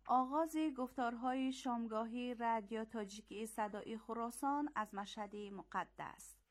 آغاز گفتارهای شامگاهی رادیو تاجیکی صدای خراسان از مشهد مقدس.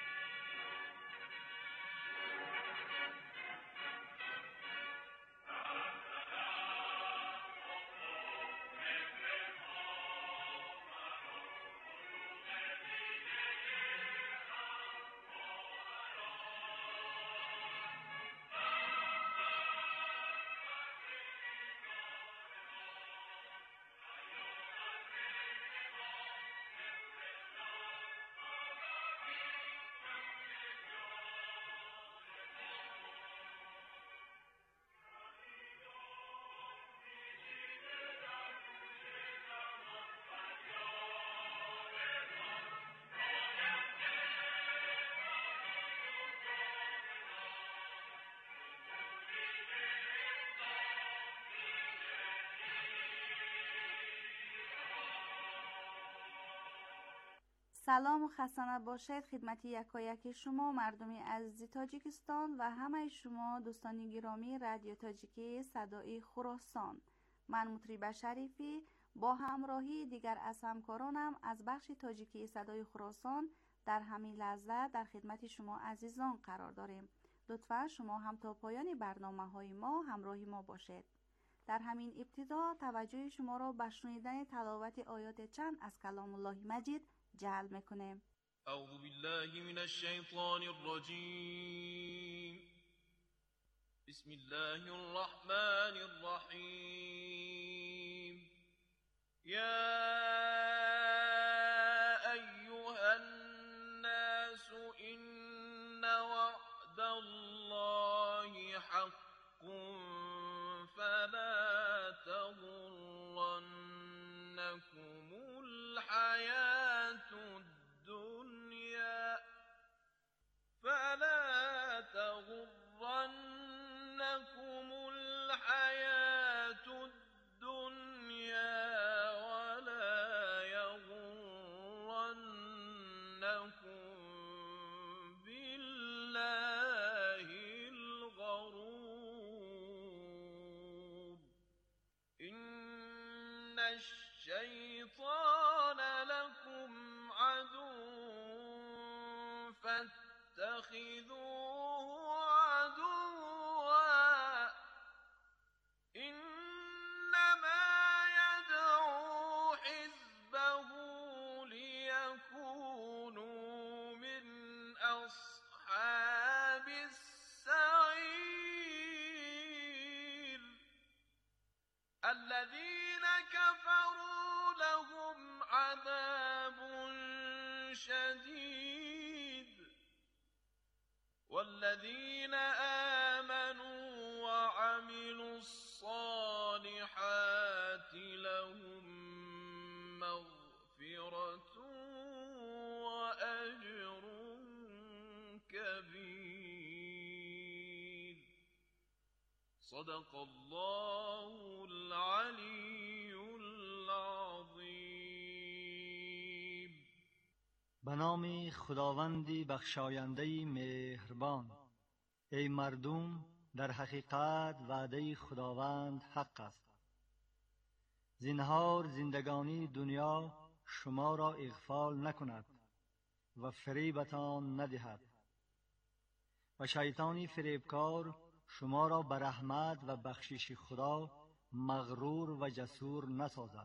سلام و خسته نباشید خدمت یکایک شما مردم عزیز تاجیکستان و همه شما دوستان گرامی رادیو تاجیکی صدای خراسان. من مطرب شریفی با همراهی دیگر از همکارانم از بخش تاجیکی صدای خراسان در همین لحظه در خدمت شما عزیزان قرار داریم. لطفا شما هم تا پایان برنامه‌های ما همراهی ما باشید. در همین ابتدا توجه شما را به شنیدن تلاوت آیات چند از کلام الله مجید جلب میکنیم. اعوذ بالله من الشیطان الرجیم. بسم الله الرحمن الرحیم. یا ایها الناس ان وعد الله حق فلا تغرنكم الحياة الدنيا ولا يغرنكم بالله الغرور. إن الشيطان لكم عدو فاتخذوه عدوا إنما يدعو حزبه ليكونوا من أصحاب السعير. الذين كفروا لهم عذاب شديد والذين آمنوا وعملوا الصالحات لهم مغفرة وأجر كبير. صدق الله العلي العظيم. به نام خداوندی بخشاینده مهربان. ای مردم، در حقیقت وعده خداوند حق است. زنهار زندگانی دنیا شما را اغفال نکند و فریبتان ندهد و شیطانی فریبکار شما را به رحمت و بخشش خدا مغرور و جسور نسازد.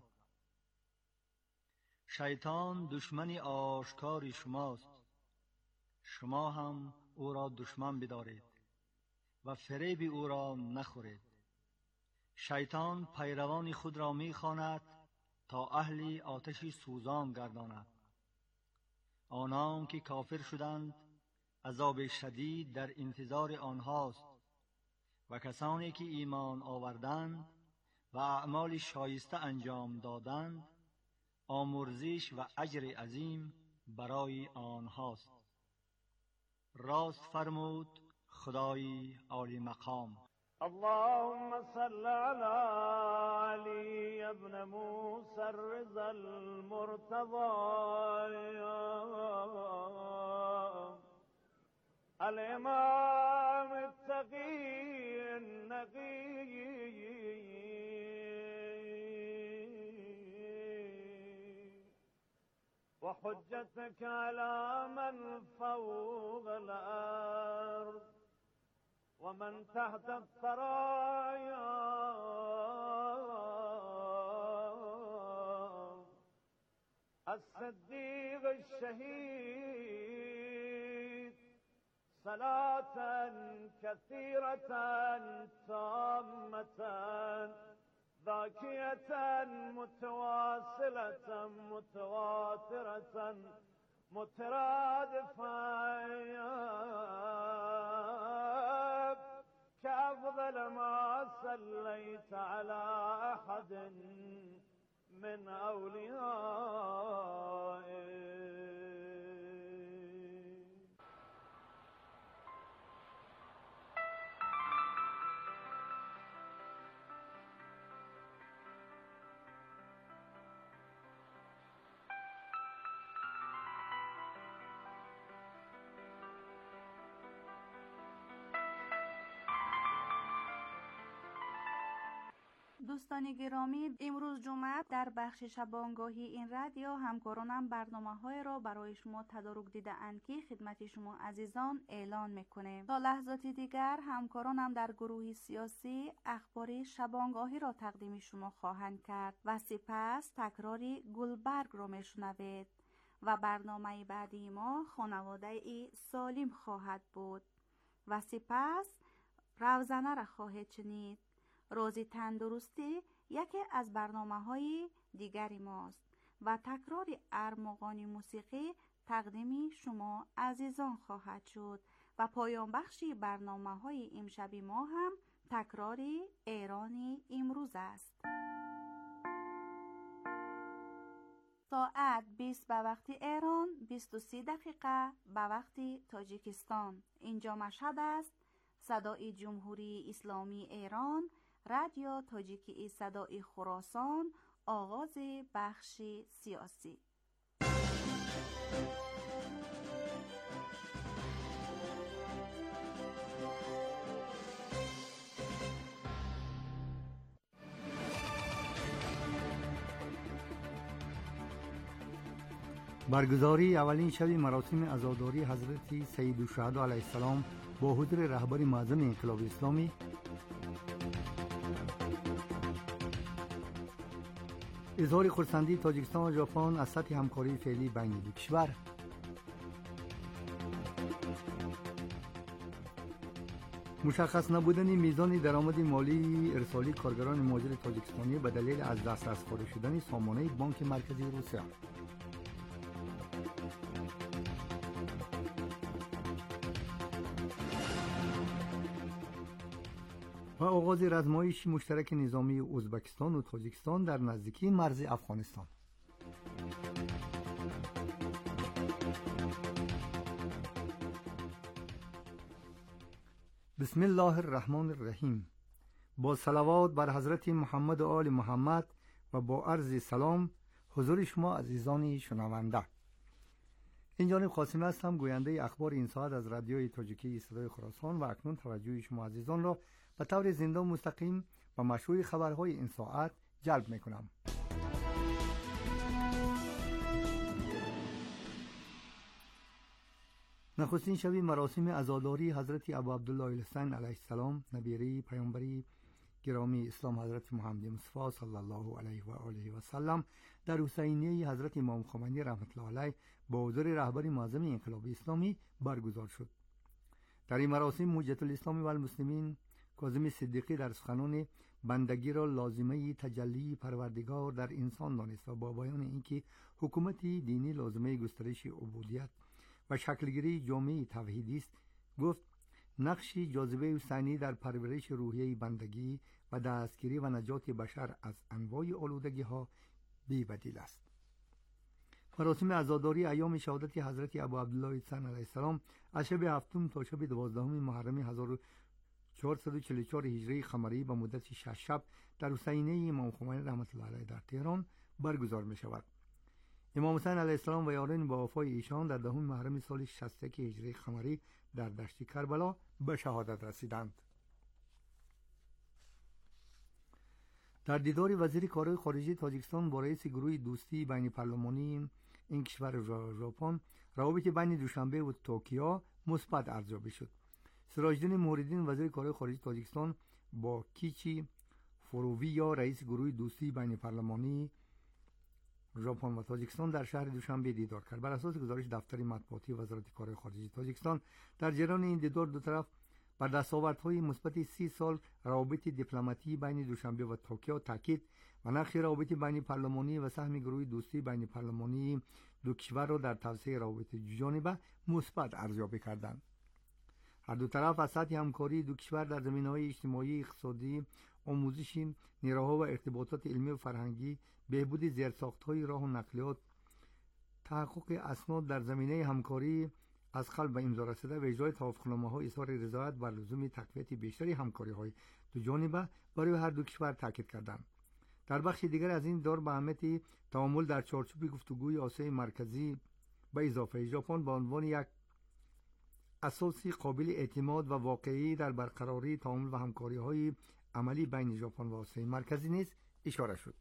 شیطان دشمن آشکار شماست، شما هم او را دشمن بدارید و فریب او را نخورید. شیطان پیروان خود را می‌خواند تا اهل آتش سوزان گرداند. آنان که کافر شدند عذاب شدید در انتظار آنهاست و کسانی که ایمان آوردند و اعمال شایسته انجام دادند آمرزش و اجر عظیم برای آنهاست. راست فرمود خدای عالی مقام. اللهم صل على علي ابن موسى الرضا المرتضى الإمام التقي النقي وحجتك على من فوق الأرض ومن تحت الثرايا الصديق الشهيد صلاة كثيرة تامة ذاكية متواصلة متواترة مترادفة كأفضل ما صليت على أحد من أوليائك. دوستان گرامی، امروز جمعه در بخش شبانگاهی این رادیو همکارانم برنامه‌های را برای شما تدارک دیده‌اند که خدمت شما عزیزان اعلان می‌کنیم. تا لحظاتی دیگر همکارانم در گروه سیاسی اخبار شبانگاهی را تقدیم شما خواهند کرد و سپس تکراری گلبرگ را میشنوید و برنامه بعدی ما خانواده ای سالم خواهد بود و سپس روزنه را خواهید شنید. روزی تندرستی یکی از برنامه‌های دیگری ماست و تکرار ارمغان موسیقی تقدیم شما عزیزان خواهد شد و پایان بخشی برنامه‌های امشب ما هم تکرار ایرانی امروز است. ساعت 20 به وقت ایران، 23 دقیقه به وقت تاجیکستان. اینجا مشهد است. صدای جمهوری اسلامی ایران، رادیو تاجیکی صدای خراسان، آغاز بخش سیاسی. برگزاری اولین شب مراسم عزاداری حضرت سید الشهدا علیه السلام با حضور رهبر معظم انقلاب اسلامی، اظهار خرسندی تاجیکستان و ژاپن از سطح همکاری فعلی بین دو کشور، مشخص نبودن میزان درآمد مالی ارسالی کارگران مهاجر تاجیکستانی به دلیل از دسترس خارج شدن سامانه بانک مرکزی روسیه، و آغاز رزمایش مشترک نظامی ازبکستان و تاجیکستان در نزدیکی مرز افغانستان. بسم الله الرحمن الرحیم. با صلوات بر حضرت محمد و آل محمد و با عرض سلام حضور شما عزیزان شنونده. این جانب قاسم هستم، گوینده اخبار این ساعت از رادیوی تاجیکی صدای خراسان، و اکنون توجه شما عزیزان را به طور زنده و مستقیم و مشروع خبرهای این ساعت جلب میکنم. نخستین شب مراسم عزاداری حضرت ابو عبدالله الحسین علیه السلام، نبیره پیامبری گرامی اسلام حضرت محمد مصطفی صلی الله علیه و آله و سلم در حسینیه حضرت امام خمینی رحمت الله علیه با حضور رهبر معظم انقلاب اسلامی برگزار شد. در این مراسم حجت الاسلام و المسلمین کاظم صدیقی در سخنان بندگی را لازمه تجلی پروردگار در انسان دانست و با بیان اینکه حکومت دینی لازمه گسترش عبودیت و شکلگیری جامعه توحیدی است، گفت نقش جاذبه حسینی در پرورش روحیه بندگی و دستگیری و نجات بشر از انواع آلودگی‌ها بی‌بدیل است. مراسم عزاداری ایام شهادت حضرت ابو عبدالله الحسین علیه السلام از شب هفتم تا شب 12 محرم 1444 هجری قمری به مدت 6 شب در حسینیه امام خمینی رحمت الله علیه در تهران برگزار می شود. امام حسین علیه السلام و یاران با وفای ایشان در 10 محرم سال 61 هجری قمری در دشت کربلا به شهادت رسیدند. در دیدار وزیر کارهای خارجه تاجیکستان با رئیس گروه دوستی بین پارلمانی این کشور ژاپن روابط بین دوشنبه و توکیو مثبت ارزیابی شد. سراج‌الدین موردین وزیر کارهای خارجه تاجیکستان با کیچی فروویا رئیس گروه دوستی بین پارلمانی ژاپن و تاجیکستان در شهر دوشنبه دیدار کرد. بر اساس گزارش دفتر مطبوعاتی وزارت کارهای خارجه تاجیکستان در جریان این دیدار دو طرف بر دستاوردهای مثبت 30 سال روابط دیپلماتی بین دوشنبه و توکیو تاکید و نقش روابط بین پارلمانی و سهم گروه دوستی بین پارلمانی دو کشور را در توسعه روابط دوجانبه مثبت ارزیابی کردند. هر دو طرف از سطح همکاری دو کشور در زمینه‌های اجتماعی، اقتصادی، آموزش نیروها و ارتباطات علمی و فرهنگی، بهبود زیرساخت‌های راه و نقلیات، تحقق اسناد در زمینه همکاری از قبل به امضا رسیده و اجرای توافقنامه‌ها اظهار رضایت بر لزوم تقویت بیشتری همکاری‌های دو جانبه برای هر دو کشور تاکید کردند. در بخش دیگر از این دور به اهمیت تعامل در چارچوب گفتگوی آسیای مرکزی به اضافه ژاپن به عنوان یک اساسی قابل اعتماد و واقعی در برقراری تعامل و همکاری‌های عملی بین ژاپن و آسیای مرکزی نیز اشاره شد.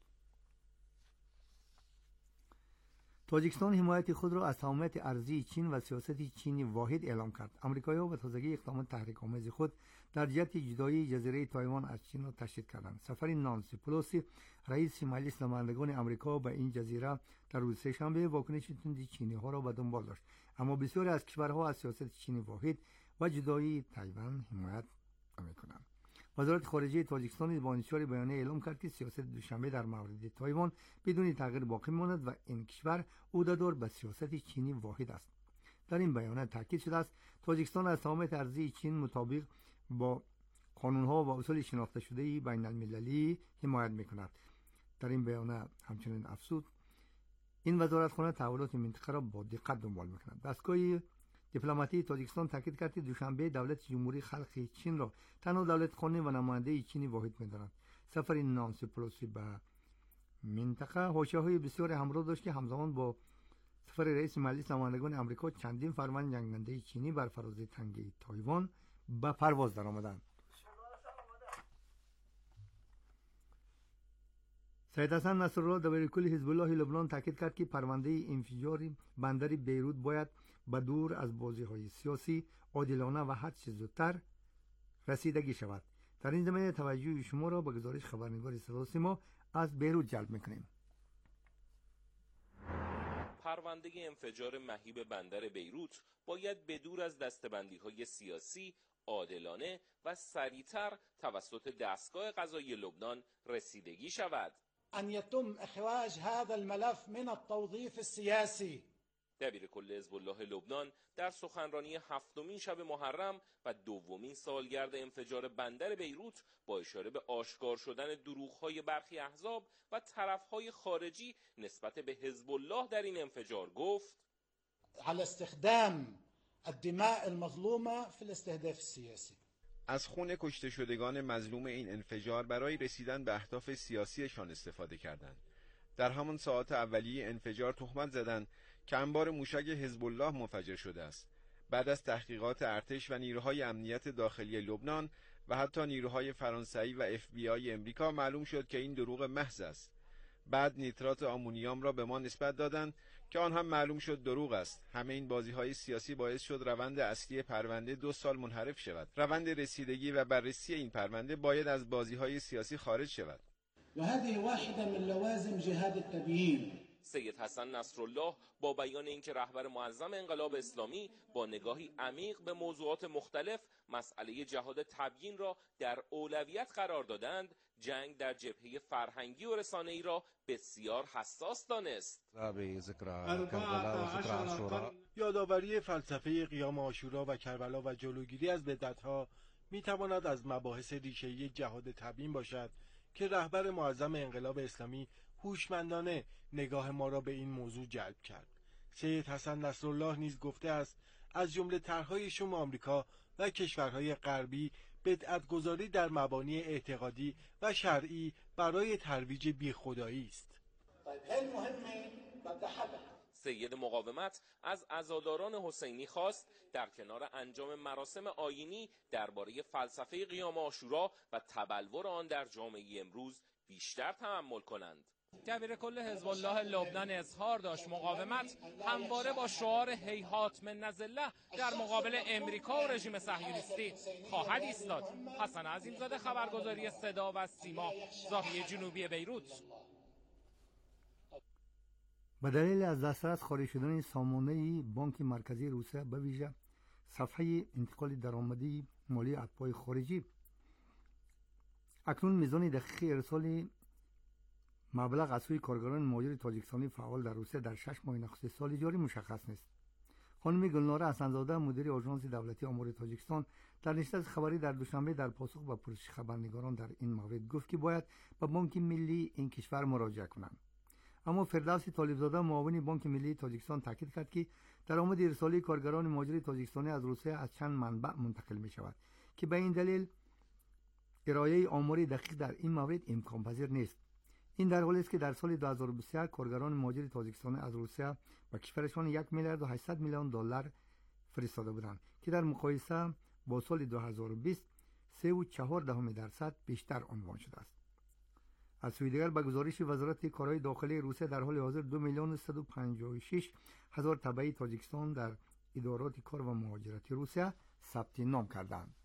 تاجیکستان حمایت خود را از تمامیت ارضی چین و سیاست چینی واحد اعلام کرد. آمریکایی‌ها به تازگی اقدامات تحریک‌آمیز خود در جهت جدایی جزیره تایوان از چین را تشدید کردند. سفر نانسی پلوسی رئیس مجلس نمایندگان آمریکا به این جزیره در روز سه‌شنبه واکنش تند چینی‌ها را به دنبال داشت، اما بسیاری از کشورها از سیاست چینی واحد و جدایی تایوان حمایت می‌کنند. وزارت خارجه تاجیکستان با انتشار بیانیه اعلام کرد که سیاست دوشنبه در مورد تایوان بدون تغییر باقی ماند و این کشور عهده‌دار به سیاست چینی واحد است. در این بیانیه تاکید شده است تاجیکستان از تمامیت ارضی چین مطابق با قانون‌ها و اصول شناخته شده بین المللی حمایت می‌کند. در این بیانیه همچنین افزود این وزارتخانه تحولات منطقه را با دقت دنبال می‌کند. دستگاه دیپلماتی تاجیکستان تاکید کرد که دوشنبه دولت جمهوری خلق چین را تنها دولت خانه و نماینده چینی واحد می‌داند. سفر نانسی پلوسی به منطقه حاشیه‌های بسیاری همراه داشت که همزمان با سفر رئیس مجلس نمایندگان آمریکا چندین فرمان جنگنده چینی بر فراز تنگه تایوان به پرواز درآمدند. سید حسن نصرالله دبیرکل حزب الله لبنان تاکید کرد که پرونده انفجار بندر بیروت باید به دور از بازی‌های سیاسی، عادلانه و هر چه زودتر رسیدگی شود. در این زمینه توجه شما را به گزارش خبرنگار صدا سیما از بیروت جلب می‌کنیم. پرونده انفجار مهیب بندر بیروت باید به دور از دسته‌بندی‌های سیاسی، عادلانه و سریعتر توسط دستگاه قضایی لبنان رسیدگی شود. ان يتم اخراج هذا الملف من التوظيف السياسي. دبیرکل حزب الله لبنان در سخنرانی هفتمین شب محرم و دومین سالگرد انفجار بندر بیروت با اشاره به آشکار شدن دروغ‌های برخی احزاب و طرف‌های خارجی نسبت به حزب الله در این انفجار گفت: على استخدام الدماء المظلومه في الاستهداف السياسي. از خون کشته شدگان مظلوم این انفجار برای رسیدن به اهداف سیاسیشان استفاده کردند. در همان ساعات اولیه انفجار تهمت زدند که انبار موشک حزب الله منفجر شده است. بعد از تحقیقات ارتش و نیروهای امنیت داخلی لبنان و حتی نیروهای فرانسوی و FBI امریکا معلوم شد که این دروغ محض است. بعد نیترات آمونیوم را به ما نسبت دادند که آن هم معلوم شد دروغ است. همه این بازی‌های سیاسی باعث شد روند اصلی پرونده 2 سال منحرف شود. روند رسیدگی و بررسی این پرونده باید از بازی‌های سیاسی خارج شود. و هذه واحده من لوازم جهاد التبیین. سید حسن نصرالله با بیان اینکه رهبر معظم انقلاب اسلامی با نگاهی عمیق به موضوعات مختلف مسئله جهاد تبیین را در اولویت قرار دادند، جنگ در جبهه فرهنگی و رسانه‌ای را بسیار حساس دانست. یادآوری فلسفه قیام عاشورا و کربلا و جلوگیری از بدعت‌ها می‌تواند از مباحث ریشه‌ای جهاد تبیین باشد که رهبر معظم انقلاب اسلامی هوشمندانه نگاه ما را به این موضوع جلب کرد. سید حسن نصرالله نیز گفته است از جمله طرح‌های شوم آمریکا و کشورهای غربی بدعت‌گذاری در مبانی اعتقادی و شرعی برای ترویج بیخدایی است. سید مقاومت از عزاداران حسینی خواست در کنار انجام مراسم آیینی درباره فلسفه قیام عاشورا و تبلور آن در جامعه امروز بیشتر تأمل کنند. دبیر کل حزب الله لبنان اظهار داشت مقاومت همواره با شعار هیهات من الله در مقابل امریکا و رژیم صهیونیستی خواهد ایستاد. حسن عظیمزاده، خبرگزاری صدا و سیما، زاویه جنوبی بیروت. به دلیل از دسترس خارج شدن سامانه بانک مرکزی روسیه به ویژه صفحه انتقال درآمدی مالی اتباع خارجی، اکنون میزان دقیق ارسال مبلغ از سوی کارگران مهاجر تاجیکستانی فعال در روسیه در 6 ماه نخست سال جاری مشخص نیست. خانم گلناره حسن‌زاده، مدیر آژانس دولتی آمار تاجیکستان، در نشست خبری در دوشنبه در پاسخ به پرسش خبرنگاران در این مورد گفت که باید به بانک ملی این کشور مراجعه کنند. اما فردوسی طالبزاده، معاون بانک ملی تاجیکستان، تاکید کرد که درآمد ارسالی کارگران مهاجر تاجیکستانی از روسیه از چند منبع منتقل می شود که به این دلیل ارائه آماری دقیق در این مورد امکان پذیر نیست. این در حالی است که در سال 2023 کارگران مهاجر تاجیکستانی از روسیه به کشورشان 1 میلیارد و 800 میلیون دلار فرستاده بودند که در مقایسه با سال 2020 3.4% بیشتر عنوان شده است. از سوی دیگر به گزارش وزارت کارهای داخلی روسیه در حال حاضر 2,156,000 تبعی تاجیکستان در ادارات کار و مهاجرتی روسیه ثبت نام کردند.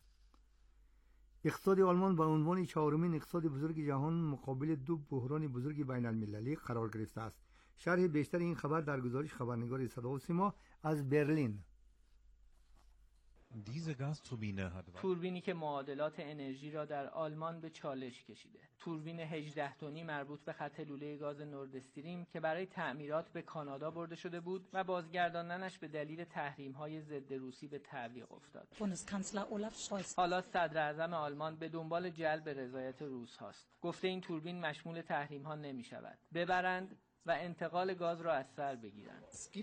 اقتصاد آلمان به عنوان چهارمین اقتصاد بزرگ جهان مقابل دو بحران بزرگ بین المللی قرار گرفته است. شرح بیشتر این خبر در گزارش خبرنگار صدا و سیما از برلین. توربینی که معادلات انرژی را در آلمان به چالش کشیده. توربین 18 تنی مربوط به خط لوله گاز نورد استریم که برای تعمیرات به کانادا برده شده بود و بازگرداندنش به دلیل تحریم‌های ضد روسی به تعویق افتاد. حالا صدر اعظم آلمان به دنبال جلب رضایت روس هاست. گفته این توربین مشمول تحریم‌ها نمی‌شود. ببرند و انتقال گاز را از سر بگیرند.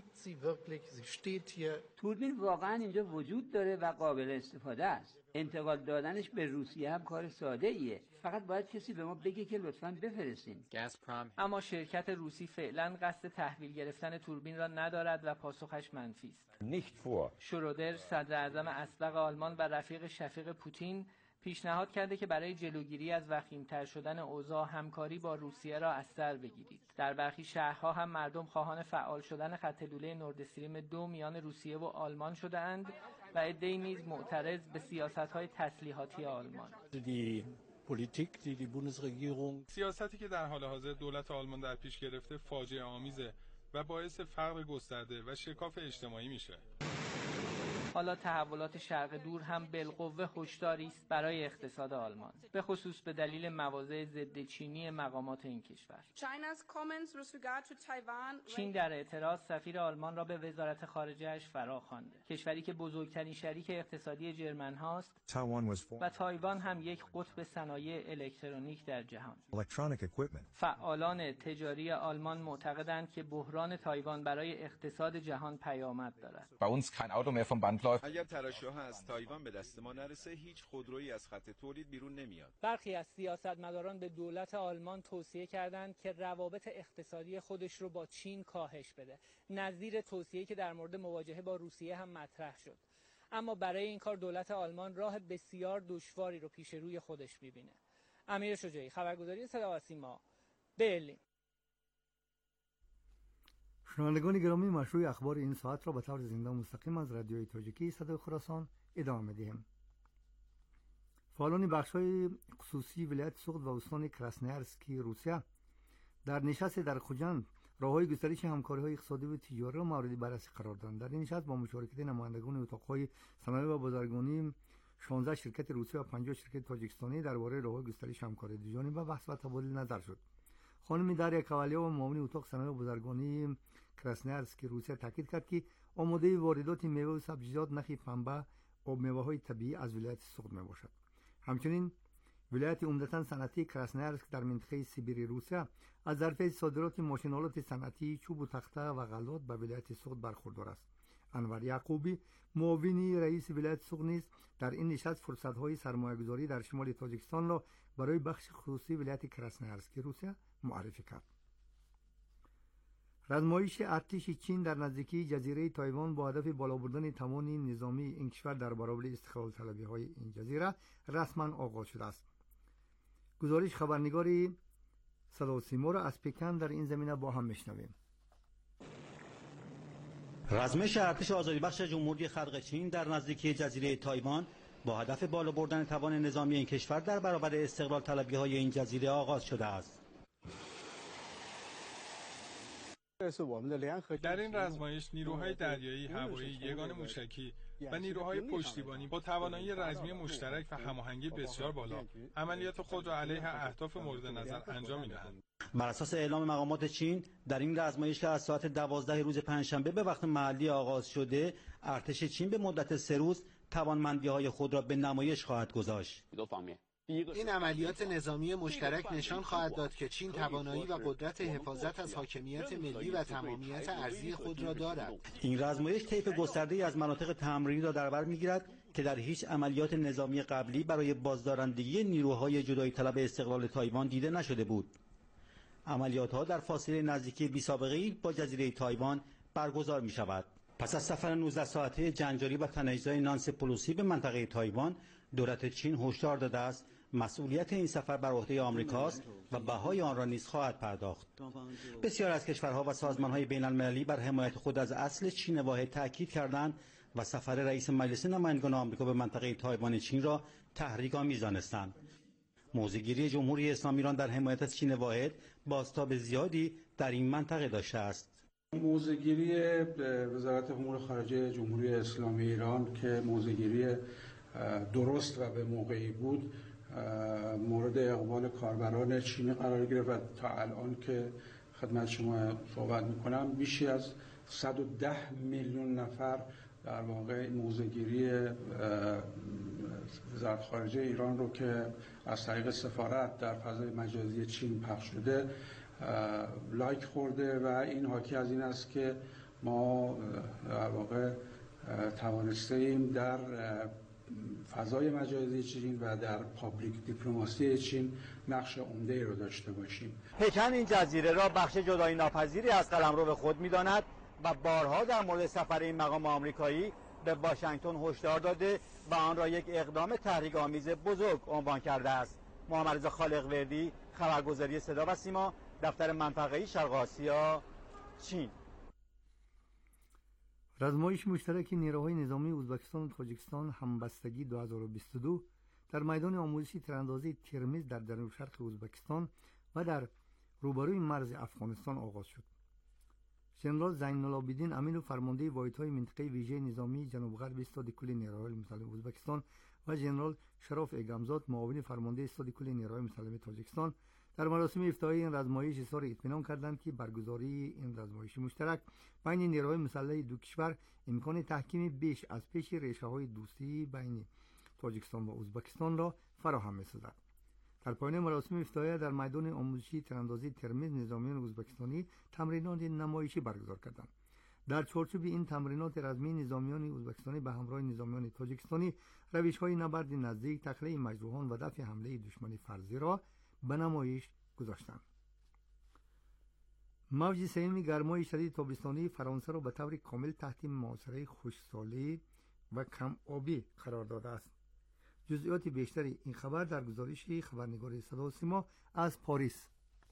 توربین واقعا اینجا وجود داره و قابل استفاده است. انتقال دادنش به روسیه هم کار ساده ایه. فقط باید کسی به ما بگه که لطفاً بفرستین. اما شرکت روسی فعلا قصد تحویل گرفتن توربین را ندارد و پاسخش منفی است. شرودر، صدر اعظم اسبق آلمان و رفیق شفیق پوتین، پیشنهاد کرده که برای جلوگیری از وخیم‌تر شدن اوضاع همکاری با روسیه را از سر بگیرید. در برخی شهرها هم مردم خواهان فعال شدن خط لوله نورد استریم 2 میان روسیه و آلمان شده‌اند و عده‌ای نیز معترض به سیاست‌های تسلیحاتی آلمان. سیاستی که در حال حاضر دولت آلمان در پیش گرفته فاجعه آمیزه و باعث فقر گسترده و شکاف اجتماعی میشه. حالا تحولات شرق دور هم بالقوه هشداری است برای اقتصاد آلمان، به خصوص به دلیل مواضع ضد چینی مقامات این کشور. چین در اعتراض سفیر آلمان را به وزارت خارجه‌اش فراخوانده. کشوری که بزرگترین شریک اقتصادی جرمن هاست و تایوان هم یک قطب صنایع الکترونیک در جهان. فعالان تجاری آلمان معتقدند که بحران تایوان برای اقتصاد جهان پیامد دارد. اگر تراشه‌ها از تایوان به دست ما نرسه، هیچ خودرویی از خط تولید بیرون نمیاد. برخی از سیاستمداران به دولت آلمان توصیه کردند که روابط اقتصادی خودش رو با چین کاهش بده، نظیر توصیه‌ای که در مورد مواجهه با روسیه هم مطرح شد. اما برای این کار دولت آلمان راه بسیار دشواری رو پیش روی خودش می‌بینه. امیر شجاعی، خبرگزاری صدا و سیما، برلین. شنوندگان گرامی، مشروع اخبار این ساعت را به طور زنده و مستقیم از رادیوی تاجیکی صدای خراسان ادامه می‌دهیم. فعالان بخش‌های خصوصی ولایت سوخت و استان کراسنیارسکی روسیه در نشست در خوجند راه‌های گسترش همکاری‌های اقتصادی و تجاری را مورد بررسی قرار دادند. در این نشست با مشارکت نمایندگان اتاق‌های صنایع و بازرگانی 16 شرکت روسی و 50 شرکت تاجیکستانی درباره راه‌های گسترش همکاری دوجانبه و بحث و تبادل نظر شد. خانم داریا کوالیا، معاون اتاق صنایع و بازرگانی کراسنیارسکی روسیه، تاکید کرد که آماده واردات میوه و سبزیجات، نخی پنبه و میوه‌های طبیعی از ولایت سوخت میباشد. همچنین ولایت عمدتاً صنعتی کراسنیارسک در منطقه سیبری روسیه از ظرفیت صادرات ماشین‌آلات صنعتی، چوب و تخته و غلات به ولایت سوخت برخوردار است. انور یعقوبی، معاون رئیس ولایت سوخت، نیز در این نشست فرصت‌های سرمایه‌گذاری در شمال تاجیکستان را برای بخش خصوصی ولایت کراسنیارسکی روسیه معرفی کرد. رزمایش ارتش چین در نزدیکی جزیره تایوان با هدف بالا بردن توان نظامی این کشور در برابر استقلال طلبی‌های این جزیره رسما آغاز شده است. گزارش خبرنگار صدا و سیما را از پکن در این زمینه با هم میشنویم. رزمایش ارتش آزادیبخش جمهوری خلق چین در نزدیکی جزیره تایوان با هدف بالا بردن توان نظامی این کشور در برابر استقلال طلبی‌های این جزیره آغاز شده است. در این رزمایش نیروهای دریایی، هوایی، یگان موشکی و نیروهای پشتیبانی با توانایی رزمی مشترک و هماهنگی بسیار بالا عملیات خود را علیه اهداف مورد نظر انجام می‌دهند. بر اساس اعلام مقامات چین در این رزمایش که از ساعت 12 روز پنجشنبه به وقت محلی آغاز شده، ارتش چین به مدت 3 روز توانمندی‌های خود را به نمایش خواهد گذاشت. این عملیات نظامی مشترک نشان خواهد داد که چین توانایی و قدرت حفاظت از حاکمیت ملی و تمامیت ارضی خود را دارد. این رزمایش طیف گسترده‌ای از مناطق تمرینی را در بر می‌گیرد که در هیچ عملیات نظامی قبلی برای بازدارندگی نیروهای جدایی طلب استقلال تایوان دیده نشده بود. عملیات‌ها در فاصله نزدیکی بی‌سابقه‌ای با جزیره تایوان برگزار می‌شود. پس از سفر 19 ساعته جنگجویی و تنش‌زای نانسی پلوسی به منطقه تایوان، دولت چین هشدار داده است مسئولیت این سفر بر عهده آمریکاست و بهای آن را نیز خواهد پرداخت. بسیار از کشورها و سازمان‌های بین‌المللی بر حمایت خود از اصل چین واحد تاکید کردند و سفر رئیس مجلس نمایندگان آمریکا به منطقه تایوان چین را تحریک‌آمیز دانستند. موضع‌گیری جمهوری اسلامی ایران در حمایت از چین واحد بازتاب زیادی در این منطقه داشته است. موضع‌گیری وزارت امور خارجه جمهوری اسلامی ایران که موضع‌گیری درست و به موقعی بود، مورد اقبال کاربران چینی قرار گرفت و تا الان که خدمت شما صحبت میکنم بیشی از 110 میلیون نفر در واقع موضع‌گیری وزارت خارجه ایران رو که از طریق سفارت در فضای مجازی چین پخش شده لایک خورده و این حاکی از این است که ما در واقع توانسته ایم در فضای مجازی چین و در پابلیک دیپلماسی چین نقش عمده‌ای رو داشته باشیم. پکن این جزیره را بخش جدایی ناپذیری از قلمرو خود می‌داند و بارها در مورد سفر این مقام آمریکایی به واشنگتن هشدار داده و آن را یک اقدام تحریک‌آمیز بزرگ عنوان کرده است. محمد رضا خالق‌وردی، خبرگزاری صدا و سیما، دفتر منطقه‌ای شرق آسیا، چین. رزمایش مشترک نیروهای نظامی ازبکستان و تاجیکستان همبستگی 2022 در میدان آموزشی تیراندازی ترمیز در جنوب شرق ازبکستان و در روبروی مرز افغانستان آغاز شد. ژنرال زین العابدین امین و فرمانده واحدهای منطقه ویژه نظامی جنوب غرب استاد کل نیروهای مسلح ازبکستان و ژنرال شراف اگمزاد معاون فرمانده استاد کل نیروهای مسلح تاجیکستان در مراسم افتتاحیه این رزمایش اظهار اطمینان کردند که برگزاری این رزمایش مشترک بین نیروهای مسلح دو کشور امکان تحکیم بیش از پیش ریشه‌های دوستی بین تاجیکستان و ازبکستان را فراهم می‌سازد. در پایان مراسم افتتاحیه در میدان آموزشی تیراندازی ترمیز نظامیان ازبکستانی تمرینات نمایشی برگزار کردند. در چارچوب این تمرینات رزمی نظامیان ازبکستانی به همراه نظامیان تاجیکستانی روش‌های نبرد نزدیک، تخلیه مجروحان و دفع حمله دشمن فرضی را به نمایش گذاشتند. موج سوم گرمای شدید تابستانی فرانسه را به طور کامل تحت محاصره خشکسالی و کم آبی قرار داده است. جزئیات بیشتری این خبر در گزارش خبرنگار صدا و سیما از پاریس.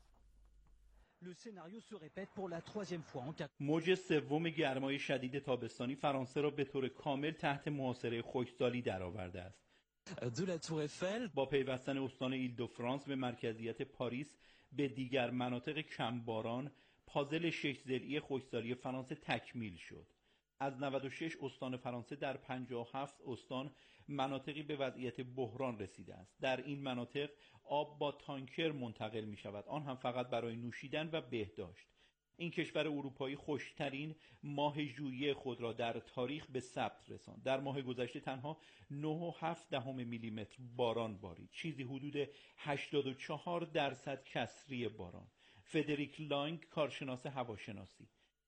موج سوم گرمای شدید تابستانی فرانسه را به طور کامل تحت محاصره خشکسالی درآورده است. با پیوستن استان ایل دو فرانس به مرکزیت پاریس به دیگر مناطق کمباران، پازل 6 ضلعی خشکسالی فرانسه تکمیل شد. از 96 استان فرانسه در 57 استان مناطقی به وضعیت بحران رسیده است. در این مناطق آب با تانکر منتقل می شود، آن هم فقط برای نوشیدن و بهداشت. این کشور اروپایی خشکترین ماه ژوئیه خود را در تاریخ به ثبت رساند. در ماه گذشته تنها 9.7 میلیمتر باران بارید، چیزی حدود 84% کسری باران. فدریک لانگ، کارشناس هواشناسی: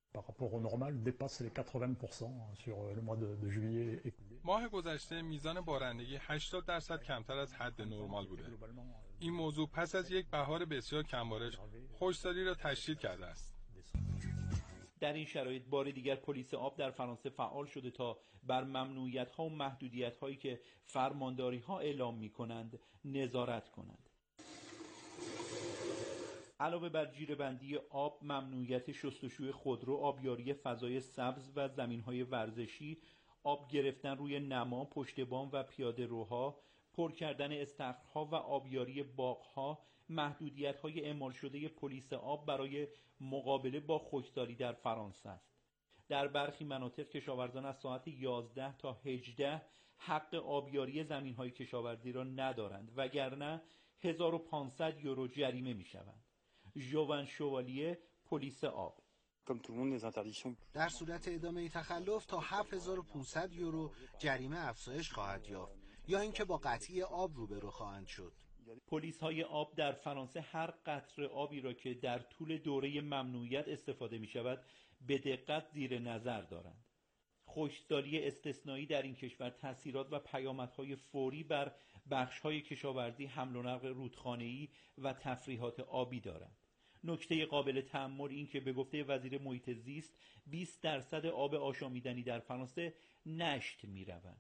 ماه گذشته میزان بارندگی 80% کمتر از حد نرمال بوده. این موضوع پس از یک بهار بسیار کمبارش خشکسالی را تشدید کرده است. در این شرایط بار دیگر پلیس آب در فرانسه فعال شده تا بر ممنوعیت‌ها و محدودیت‌هایی که فرمانداری‌ها اعلام می‌کنند نظارت کنند. علاوه بر جیره‌بندی آب، ممنوعیت شستشوی خودرو، آبیاری فضای سبز و زمین‌های ورزشی، آب گرفتن روی نما، پشت بام و پیاده‌روها، پر کردن استخرها و آبیاری باغ‌ها، محدودیت‌های اعمال شده پلیس آب برای مقابله با خشکسالی در فرانسه است. در برخی مناطق کشاورزان از ساعت 11 تا 18 حق آبیاری زمین‌های کشاورزی را ندارند، وگرنه 1500 یورو جریمه می‌شوند. ژوون شوالیه، پلیس آب: در صورت ادامه تخلف تا 7500 یورو جریمه افزایش خواهد یافت یا اینکه با قطعی آب روبرو خواهند شد. پلیس‌های آب در فرانسه هر قطره آبی را که در طول دوره ممنوعیت استفاده می‌شود به دقت زیر نظر دارند. خشکسالی استثنایی در این کشور تأثیرات و پیامدهای فوری بر بخش‌های کشاورزی، حمل و نقل رودخانه‌ای و تفریحات آبی دارد. نکته قابل تأمل این که به گفته وزیر محیط زیست 20% آب آشامیدنی در فرانسه نشت می‌رود.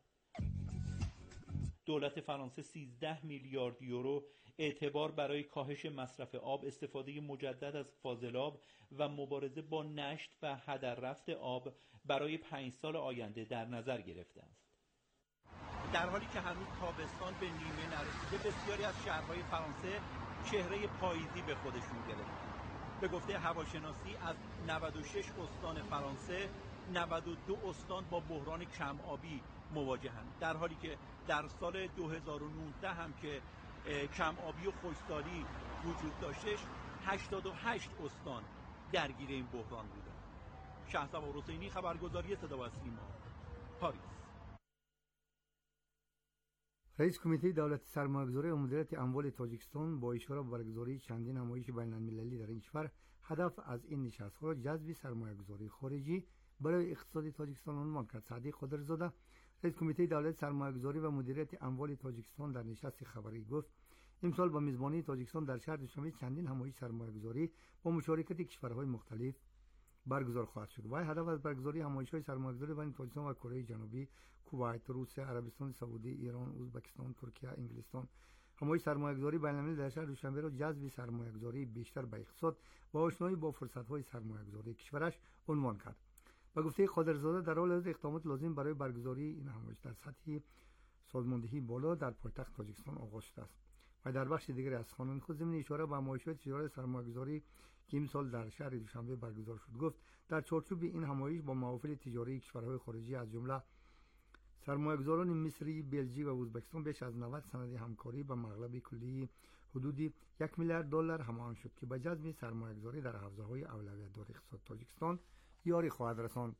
دولت فرانسه 13 میلیارد یورو اعتبار برای کاهش مصرف آب، استفاده مجدد از فاضلاب و مبارزه با نشت و هدر رفت آب برای 5 سال آینده در نظر گرفته است. در حالی که هنوز تابستان به نیمه نرسیده، بسیاری از شهرهای فرانسه چهره پاییزی به خودشون گرفتند. به گفته هواشناسی از 96 استان فرانسه 92 استان با بحران کم آبی مواجهند، در حالی که در سال 2019 هم که کم آبی و خشکسالی وجود داشتش 88 استان درگیر این بحران بودند. شهسوار حسینی، خبرگزاری صدا و سیما، پاریس. رئیس کمیته دولت سرمایه‌گذاری و مدیریت اموال تاجیکستان با اشاره به برگزاری چندین نمایش بین‌المللی در این کشور، هدف از این نشست‌ها را جذب سرمایه‌گذاری خارجی برای اقتصاد تاجیکستان عنوان کرد. صدیق خضرزاده، رئیس کمیته دولت سرمایه‌گذاری و مدیریت اموال تاجیکستان، در نشست خبری گفت امسال با میزبانی تاجیکستان در شهر دوشنبه چندین نمایش سرمایه‌گذاری با مشارکت کشورهای مختلف برگزار خواهد شد. و هدف از برگزاری نمایش‌های سرمایه‌گذاری بین تاجیکستان و کره جنوبی، کویت، روسیه، عربستان سعودی، ایران، ازبکستان، ترکیه، انگلستان، نمایش سرمایه‌گذاری بین‌المللی در شهر دوشنبه را جذب سرمایه‌گذاری بیشتر به اقتصاد و آشنایی با فرصت‌های سرمایه‌گذاری کشورش عنوان کرد. با گفته خضرزاده، در حال حاضر اقدامات لازم برای برگزاری این نمایش در سطح سازماندهی بالا در پایتخت تاجیکستان آغاز شده است. و در بخش دیگری از سخنان خود ضمن اشاره به نمایش‌های تجاری سرمایه‌گذاری که امسال در شهر دوشنبه برگزار شد گفت در چارچوب این نمایش با محافل تجاری کشورهای خارجی از جمله سرمایه‌گذاران مصری، بلژیک و ازبکستان بیش از 90 سند همکاری به مبلغ کلی حدود 1 میلیارد دلار هماهنگ شد که به جذب سرمایه‌گذاری در حوزه‌های اولویت‌دار اقتصاد تاجیکستان یاری خواهد رساند.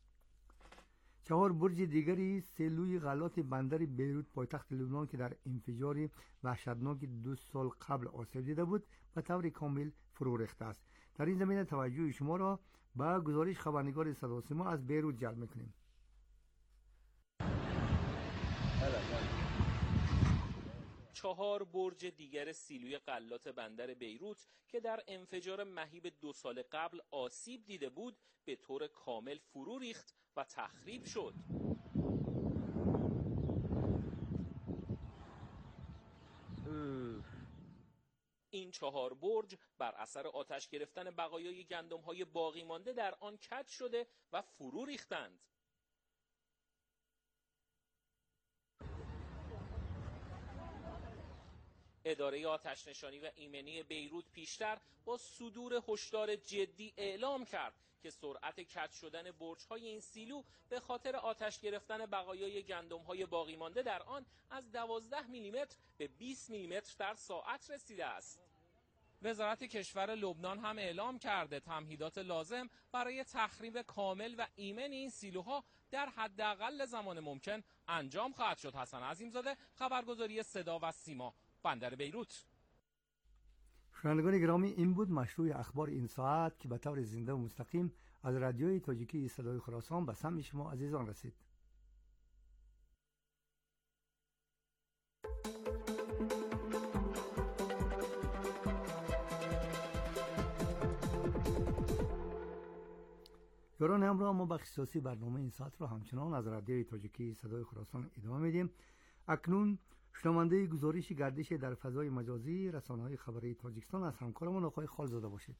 4 برج دیگری سیلوی غلات بندر بیروت پایتخت لبنان که در انفجار وحشتناک 2 سال قبل آسیب دیده بود به طور کامل فرو ریخته است. در این زمینه توجه شما را به گزارش خبرنگار صدا و سیما از بیروت جلب می‌کنیم. 4 برج دیگر سیلوی غلات بندر بیروت که در انفجار مهیب 2 سال قبل آسیب دیده بود به طور کامل فرو ریخت و تخریب شد. این 4 برج بر اثر آتش گرفتن بقایای گندم‌های باقی مانده در آن کج شده و فرو ریختند. اداره آتش نشانی و ایمنی بیروت پیشتر با صدور هشدار جدی اعلام کرد که سرعت کج شدن برج‌های این سیلو به خاطر آتش گرفتن بقایای گندم‌های باقی مانده در آن از 12 میلیمتر به 20 میلیمتر در ساعت رسیده است. وزارت کشور لبنان هم اعلام کرده تمهیدات لازم برای تخریب کامل و ایمن این سیلوها در حداقل زمان ممکن انجام خواهد شد. حسن عظیم‌زاده، خبرگزاری صدا و سیما، بندر بیروت. شنوندگان گرامی، این بود مشروع اخبار این ساعت که به طور زنده و مستقیم از رادیوی تاجیکی صدای خراسان به سمع شما عزیزان رسید. یاران همراه، ما بخش سیاسی برنامه این ساعت را همچنان از رادیوی تاجیکی صدای خراسان ادامه میدیم. اکنون شنونده گزارش گردش در فضای مجازی رسانه‌های خبری تاجیکستان از همکارمان آقای خالزاده باشید.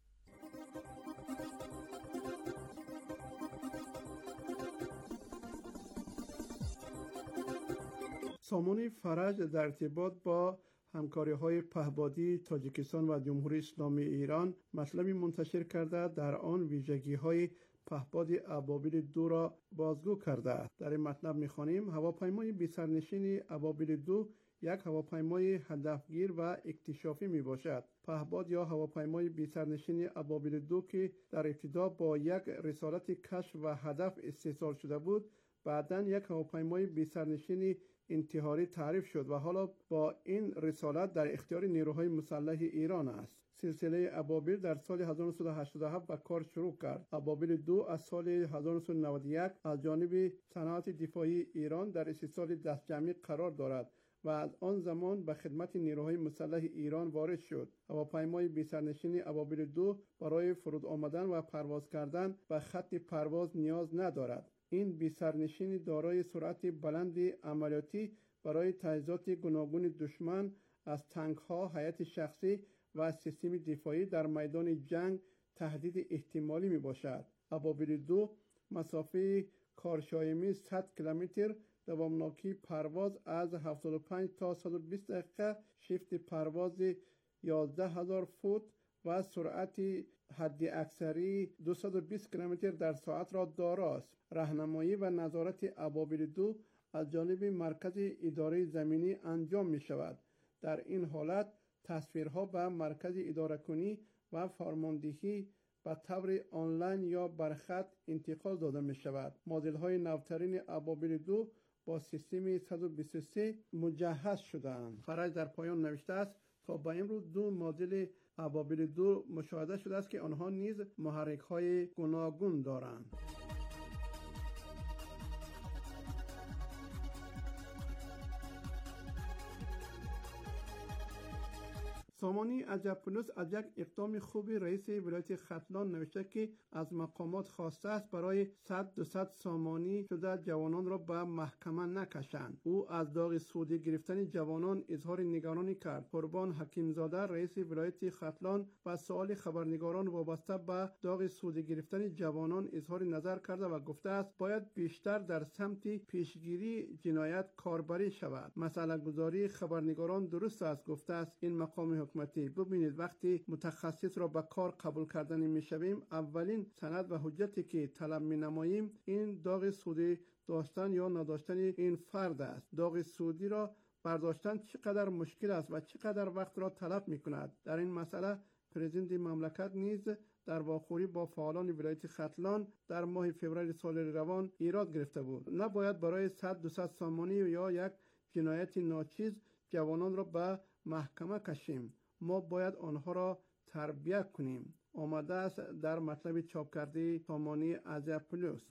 سامانی فرج در ارتباط با همکاری‌های پهپادی تاجیکستان و جمهوری اسلامی ایران مطلبی منتشر کرده در آن ویژگی‌های پهپاد ابابیل 2 را بازگو کرده است. در این مطلب می‌خوانیم هواپیمای بی‌سرنشین ابابیل 2 یک هواپیمای هدفگیر و اکتشافی میباشد. پهپاد یا هواپیمای بی‌سرنشین ابابیل 2 که در ابتدا با یک رسالت کشف و هدف استحصال شده بود، بعداً یک هواپیمای بی‌سرنشین انتحاری تعریف شد و حالا با این رسالت در اختیار نیروهای مسلح ایران است. سلسله ابابیل در سال 1987 به کار شروع کرد. ابابیل 2 از سال 1991 از جانب صنعت دفاعی ایران در استحصال دستجمعی قرار دارد و از آن زمان به خدمت نیروهای مسلح ایران وارد شد. هواپیمای بی‌سرنشین ابابیل 2 برای فرود آمدن و پرواز کردن به خط پرواز نیاز ندارد. این بی‌سرنشین دارای سرعت بلند عملیاتی برای تجهیزات گوناگون دشمن از تانک‌ها، هیئت شخصی و سیستم دفاعی در میدان جنگ تهدید احتمالی میباشد. ابابیل 2 مسافه کارشایمی 100 کیلومتر، دوامناکی پرواز از 75 تا 120 دقیقه، شیفت پرواز 11000 فوت و سرعت حد اکثری 220 کیلومتر در ساعت را داراست. راهنمایی و نظارت ابابیل 2 از جانب مرکز اداره زمینی انجام می شود. در این حالت تصویرها به مرکز اداره کنی و فرماندهی به طور آنلاین یا برخط انتقال داده می شود. مدل های نوترین ابابیل 2 با سیستم 123 مجهز شده‌اند. فرج در پایان نوشته است تا به امروز 2 مدل ابابیل 2 مشاهده شده است که آنها نیز محرک‌های گوناگون دارند. سامانی عجب‌پلوس از یک اقدام خوبی رئیس ولایت ختلان نوشته که از مقامات خواسته است برای 100-200 سامانی شده جوانان را به محکمه نکشند. او از داغ سودی گرفتن جوانان اظهار نگرانی کرد. قربان حکیمزاده رئیس ولایت ختلان و سؤال خبرنگاران وابسته به داغ سودی گرفتن جوانان اظهار نظر کرده و گفته است باید بیشتر در سمت پیشگیری جنایت کاربری شود. مسئله گذاری خبرنگاران درست است گفته است این مقام حکومتی. ببینید وقتی متخصص را به کار قبول کردن میشویم، اولین سند و حجتی که طلب مینماییم این داغ سودی داشتن یا نداشتن این فرد است. داغ سودی را برداشتن چقدر مشکل است و چقدر وقت را طلب میکند. در این مسئله پرزیدنت مملکت نیز در واخوری با فعالان ولایت ختلان در ماه فوریه سال روان ایراد گرفته بود. نباید برای 100-200 سامانی یا یک جنایت ناچیز جوانان را به محکمه کشیم. ما باید آنها را تربیت کنیم. آمده است در مطلب چاپ کرده سامانی عجب‌پلوس.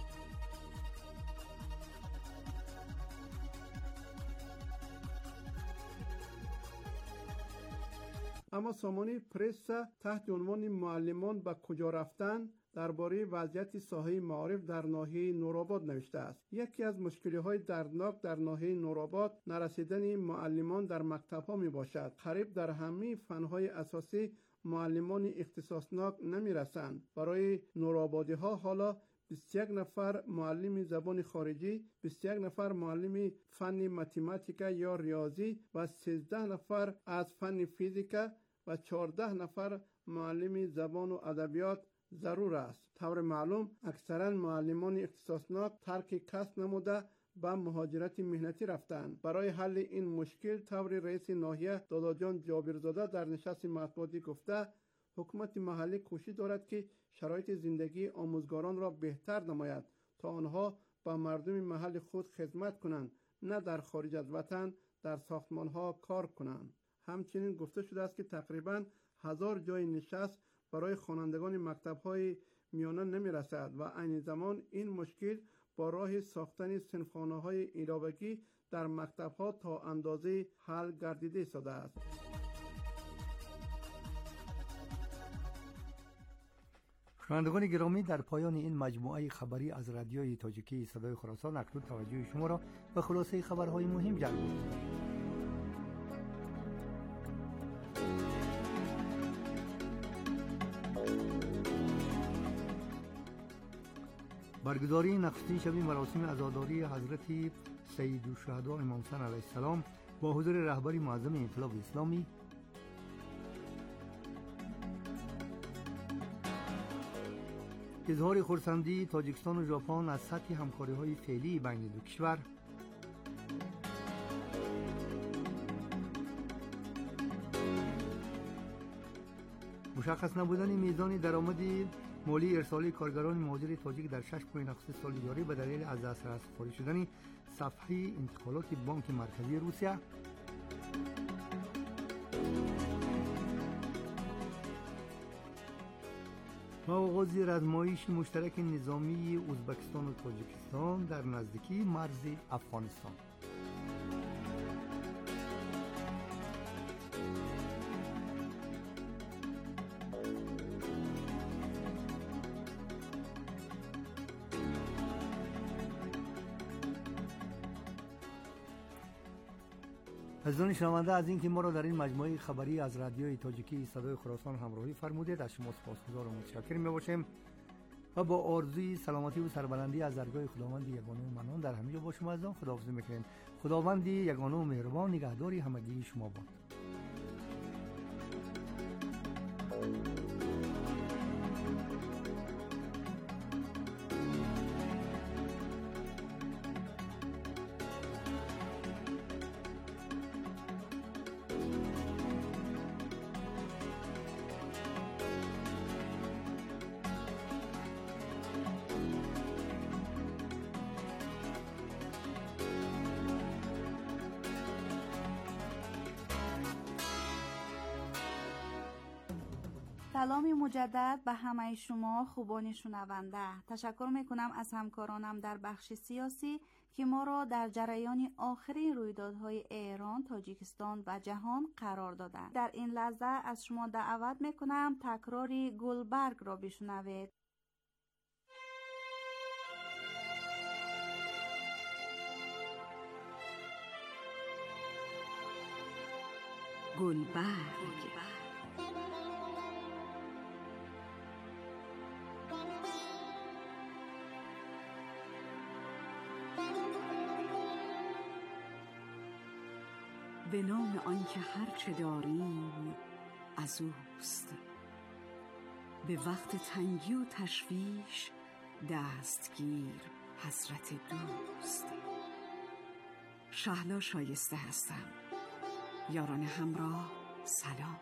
اما سامانی پرس تحت عنوان معلمان به کجا رفتن درباره وضعیت ساحه معارف در ناحیه نورآباد نوشته است. یکی از مشکل‌های دردناک در ناحیه نورآباد نرسیدن معلمان در مکتب‌ها میباشد. قریب در همه فن‌های اساسی معلمان اختصاصناک نمیرسند. برای نورآبادی‌ها حالا 21 نفر معلم زبان خارجی، 21 نفر معلم فن متماتیک یا ریاضی و 13 نفر از فن فیزیک و 14 نفر معلم زبان و ادبیات ضرور است. طور معلوم اکثرا معلمان اختصاصناک ترک کسب نموده به مهاجرت مهنتی رفتند. برای حل این مشکل طور رئیس ناحیه داداجان جابرزاده در نشست مطبوعاتی گفته حکومت محلی کوشش دارد که شرایط زندگی آموزگاران را بهتر نماید تا آنها با مردم محل خود خدمت کنند، نه در خارج از وطن در ساختمان‌ها کار کنند. همچنین گفته شده است که تقریباً 1000 جای نشست برای خوانندگان مکتب‌های میانه نمی‌رسد و عین زمان این مشکل با راه ساختن صنفخانه‌های علاوگی در مکتب‌ها تا اندازه حل گردیده شده است. شنوندگان گرامی، در پایان این مجموعه خبری از رادیوی تاجیکی صدای خراسان اکنون توجه شما را به خلاصه خبرهای مهم جلب می‌کنم. برگزاری نخستین شب مراسم عزاداری حضرت سید الشهدا امام حسین علیه السلام با حضور رهبر معظم انقلاب اسلامی. اظهار خرسندی تاجیکستان و ژاپن از سطح همکاری‌های فعلی بین دو کشور. مشخص نبودن میزان درآمد مالی ارسالی کارگران مهاجر تاجیک در 6 ماه نخست سال جاری به دلیل از دست رسپاری شدن صفحه انتقالات بانک مرکزی روسیه. و آغاز رزمایش مشترک نظامی ازبکستان و تاجیکستان در نزدیکی مرز افغانستان. عزیزان شنونده، از اینکه ما را در این مجموعه خبری از رادیوی تاجیکی صدای خراسان همراهی فرمودید از شما سپاسگزار و متشکر می‌باشیم و با آرزوی سلامتی و سربلندی از درگاه خداوند یگانه و منان در همه جا با شما عزیزان خداحافظی می‌کنیم. خداوند یگانه و مهربان نگهداری همگی شما باد. سلامی مجدد به همه شما خوبان شنونده. تشکر میکنم از همکارانم در بخش سیاسی که ما را در جریان آخرین رویدادهای ایران، تاجیکستان و جهان قرار دادند. در این لحظه از شما دعوت میکنم تکراری گلبرگ را بشنوید. گلبرگ به نام آنکه هر چه داریم از اوست، به وقت تنگی و تشویش دستگیر حضرت دوست. شهلا شایسته هستم. یاران همراه سلام.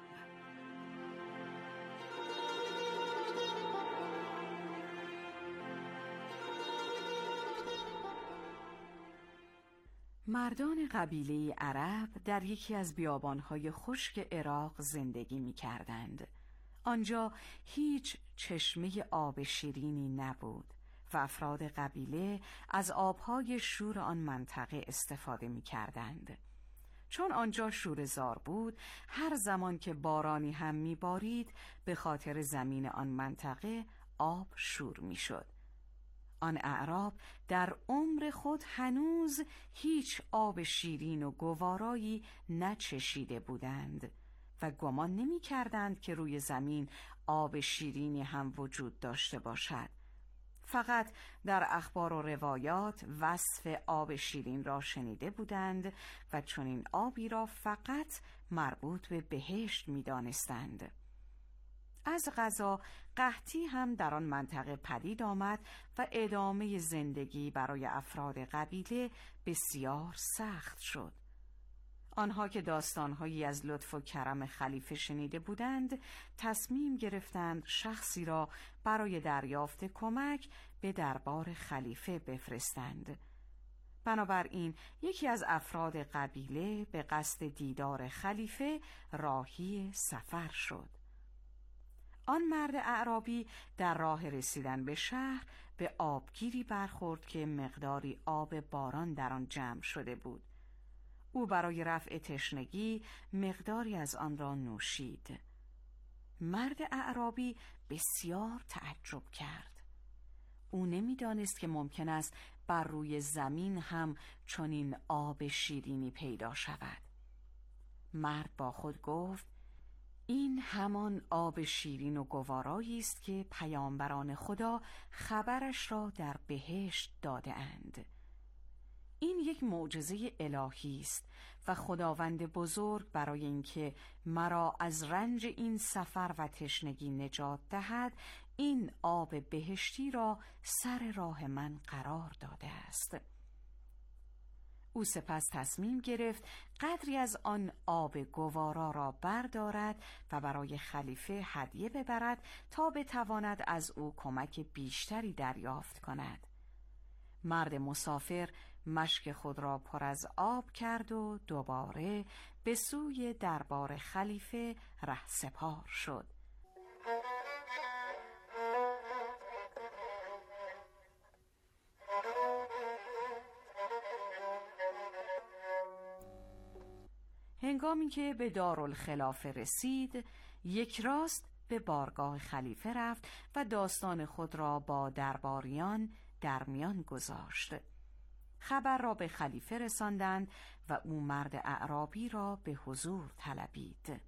مردان قبیله عرب در یکی از بیابانهای خشک عراق زندگی می کردند. آنجا هیچ چشمه آب شیرینی نبود و افراد قبیله از آبهای شور آن منطقه استفاده می کردند. چون آنجا شوره‌زار بود، هر زمان که بارانی هم می بارید به خاطر زمین آن منطقه آب شور می شد. آن اعراب در عمر خود هنوز هیچ آب شیرین و گوارایی نچشیده بودند و گمان نمی کردند که روی زمین آب شیرینی هم وجود داشته باشد. فقط در اخبار و روایات وصف آب شیرین را شنیده بودند و چنین آبی را فقط مربوط به بهشت می دانستند. از قضا قحطی هم در آن منطقه پدید آمد و ادامه زندگی برای افراد قبیله بسیار سخت شد. آنها که داستانهایی از لطف و کرم خلیفه شنیده بودند، تصمیم گرفتند شخصی را برای دریافت کمک به دربار خلیفه بفرستند. بنابراین یکی از افراد قبیله به قصد دیدار خلیفه راهی سفر شد. آن مرد اعرابی در راه رسیدن به شهر به آبگیری برخورد که مقداری آب باران در آن جمع شده بود. او برای رفع تشنگی مقداری از آن را نوشید. مرد اعرابی بسیار تعجب کرد. او نمی‌دانست که ممکن است بر روی زمین هم چنین آب شیرینی پیدا شود. مرد با خود گفت: این همان آب شیرین و گوارایی است که پیامبران خدا خبرش را در بهشت داده اند. این یک معجزه الهی است و خداوند بزرگ برای اینکه مرا از رنج این سفر و تشنگی نجات دهد، این آب بهشتی را سر راه من قرار داده است. او سپس تصمیم گرفت قدری از آن آب گوارا را بردارد و برای خلیفه هدیه ببرد تا بتواند از او کمک بیشتری دریافت کند. مرد مسافر مشک خود را پر از آب کرد و دوباره به سوی دربار خلیفه رهسپار شد. هنگامی که به دارالخلافه رسید، یک راست به بارگاه خلیفه رفت و داستان خود را با درباریان در میان گذاشت. خبر را به خلیفه رساندند و او مرد اعرابی را به حضور طلبید.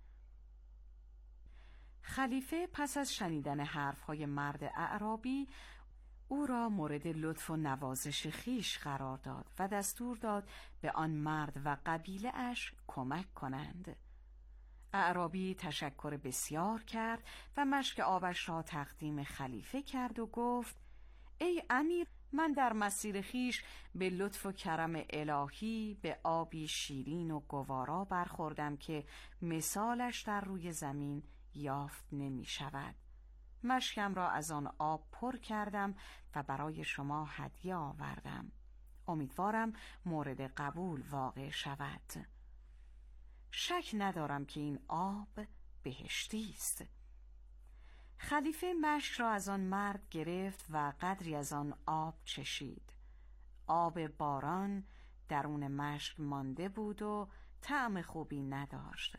خلیفه پس از شنیدن حرفهای مرد اعرابی او را مورد لطف و نوازش خیش قرار داد و دستور داد به آن مرد و قبیله اش کمک کنند. اعرابی تشکر بسیار کرد و مشک آبش را تقدیم خلیفه کرد و گفت: ای امیر، من در مسیر خیش به لطف و کرم الهی به آبی شیرین و گوارا برخوردم که مثالش در روی زمین یافت نمی شود. مشکم را از آن آب پر کردم و برای شما هدیه آوردم. امیدوارم مورد قبول واقع شود. شک ندارم که این آب بهشتی است. خلیفه مشک را از آن مرد گرفت و قدری از آن آب چشید. آب باران درون مشک مانده بود و طعم خوبی نداشت.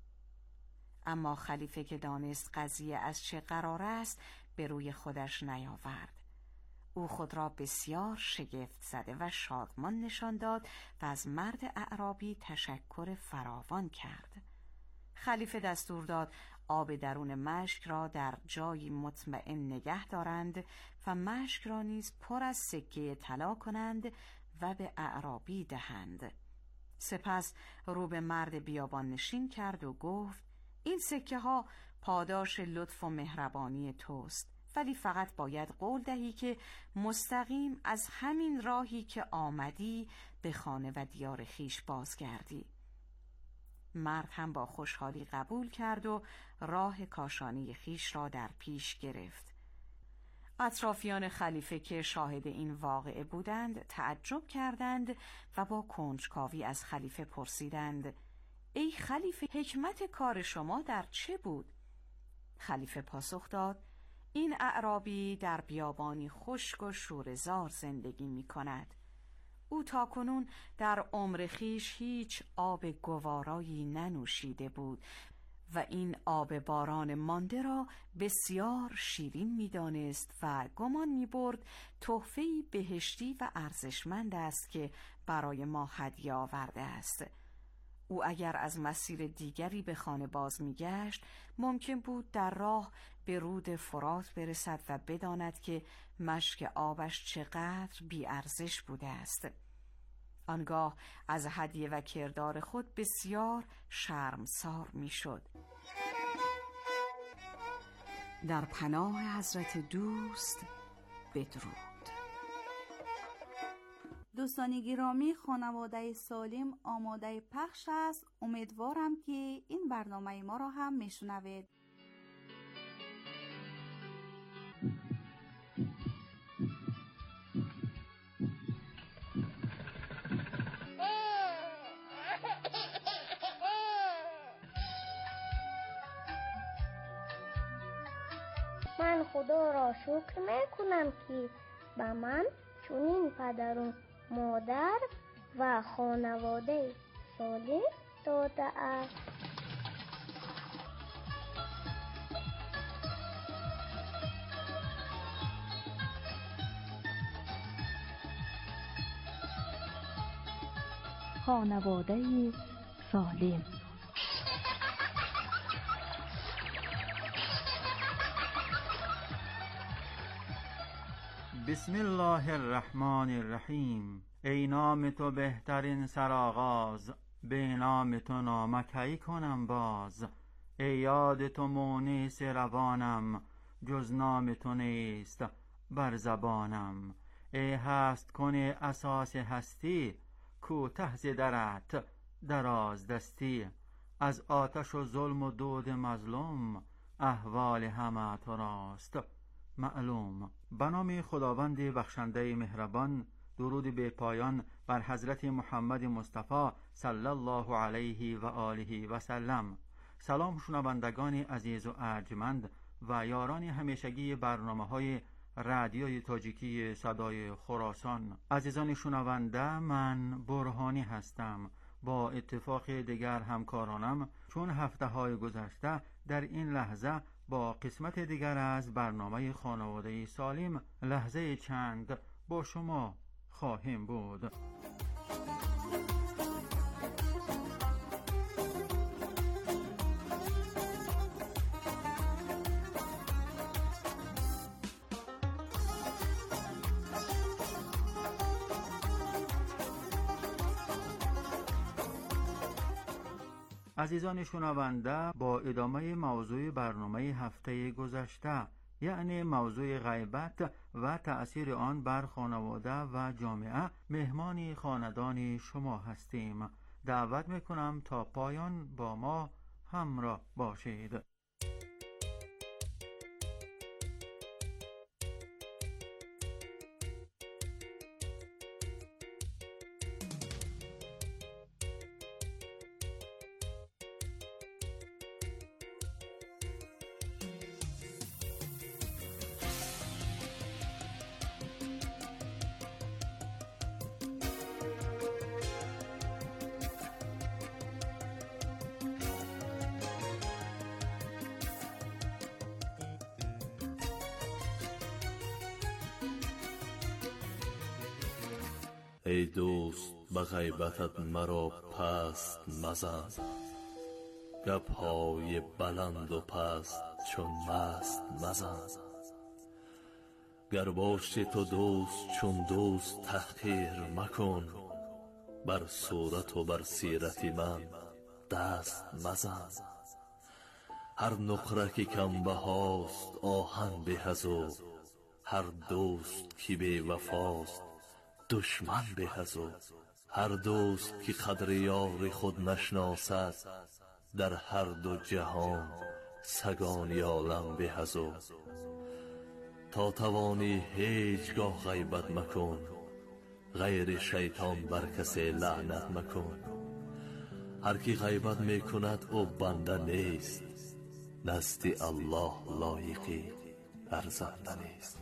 اما خلیفه که دانست قضیه از چه قرار است، به روی خودش نیاورد. او خود را بسیار شگفت زده و شادمان نشان داد و از مرد اعرابی تشکر فراوان کرد. خلیفه دستور داد آب درون مشک را در جایی مطمئن نگه دارند و مشک را نیز پر از سکه طلا کنند و به اعرابی دهند. سپس رو به مرد بیابان نشین کرد و گفت: این سکه ها پاداش لطف و مهربانی توست، ولی فقط باید قول دهی که مستقیم از همین راهی که آمدی به خانه و دیار خیش بازگردی. مرد هم با خوشحالی قبول کرد و راه کاشانه خیش را در پیش گرفت. اطرافیان خلیفه که شاهد این واقعه بودند تعجب کردند و با کنجکاوی از خلیفه پرسیدند: ای خلیفه، حکمت کار شما در چه بود؟ خلیفه پاسخ داد: این اعرابی در بیابانی خشک و شوره‌زار زندگی می کند. او تاکنون در عمر خویش هیچ آب گوارایی ننوشیده بود و این آب باران مانده را بسیار شیرین می دانست و گمان می برد تحفه‌ای بهشتی و ارزشمند است که برای ما هدیه آورده است. او اگر از مسیر دیگری به خانه باز می گشت، ممکن بود در راه به رود فرات برسد و بداند که مشک آبش چقدر بی ارزش بوده است. آنگاه از هدیه و کردار خود بسیار شرمسار می شد. در پناه حضرت دوست بدرود. دوستان گرامی، خانواده سالم آماده پخش است. امیدوارم که این برنامه ما را هم میشنوید. من خدا را شکر میکنم که به من چنین پدر و مادر و خانواده سالم داده است. خانواده سالم. بسم الله الرحمن الرحیم. ای نام تو بهترین سرآغاز، به نام تو نامکی کنم باز. ای یاد تو مونس روانم، جز نام تو نیست بر زبانم. ای هست کنه اساس هستی، کوته ز درت دراز دستی. از آتش و ظلم و دود مظلوم، احوال همه تو راست معلوم. به نام خداوند بخشنده مهربان، درود به پایان بر حضرت محمد مصطفی صلی الله علیه و آله و سلم. سلام شنوندگان عزیز و ارجمند و یاران همیشگی برنامه‌های رادیوی تاجیکی صدای خراسان. عزیزان شنونده، من برهانی هستم. با اتفاق دیگر همکارانم چون هفته‌های گذشته در این لحظه با قسمت دیگر از برنامه خانواده سالم لحظه چند با شما خواهیم بود. عزیزان شنونده، با ادامه موضوع برنامه هفته گذشته، یعنی موضوع غیبت و تأثیر آن بر خانواده و جامعه، مهمان خاندان شما هستیم. دعوت میکنم تا پایان با ما همراه باشید. ای دوست به غیبتت مرا پست مزن، گپ‌های بلند و پست چون مست مزن. گر باشی تو دوست چون دوست تحقیر مکن، بر صورت و بر سیرت من دست مزن. هر نقره که کم بهاست آهن به از او، هر دوست که بی وفاست دشمن به از او. هر دوست که قدر یار خود نشناسد، در هر دو جهان سگان عالم به از او. تا توانی هیچگاه غیبت مکن، غیر شیطان بر کسی لعنت مکن. هر کی غیبت میکند او بنده نیست، نزد الله لایقی ارزنده نیست.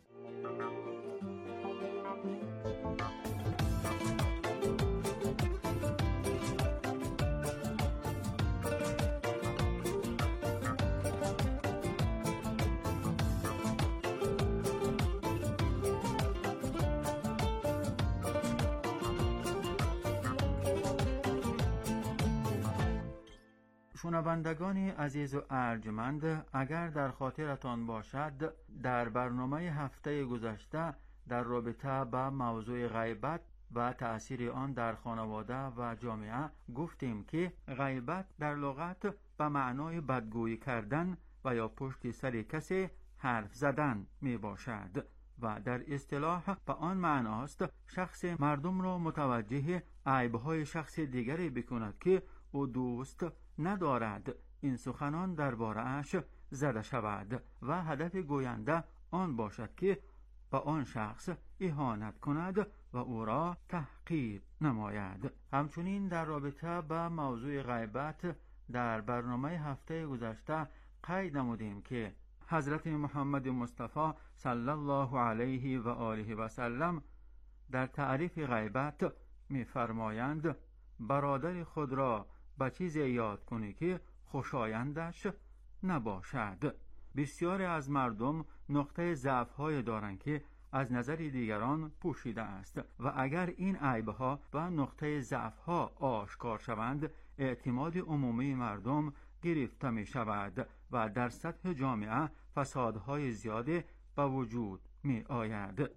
شنوندگان عزیز و ارجمند، اگر در خاطرتان باشد در برنامه هفته گذشته در رابطه با موضوع غیبت و تأثیر آن در خانواده و جامعه گفتیم که غیبت در لغت به معنای بدگویی کردن و یا پشت سر کسی حرف زدن می باشد و در اصطلاح به آن معناست شخص مردم را متوجه عیبهای شخص دیگری بکند که او دوست ندارد این سخنان درباره اش زده شود و هدف گوینده آن باشد که به آن شخص اهانت کند و او را تحقیر نماید. همچنین در رابطه با موضوع غیبت در برنامه هفته گذشته قید نمودیم که حضرت محمد مصطفی صلی الله علیه و آله و سلم در تعریف غیبت می‌فرمایند برادر خود را به چیزی یاد کنی که خوشایندش نباشد. بسیاری از مردم نقطه ضعف‌های دارند که از نظر دیگران پوشیده است و اگر این عیبها و نقطه ضعفها آشکار شوند، اعتماد عمومی مردم گرفته می شود و در سطح جامعه فسادهای زیاده به وجود می آید.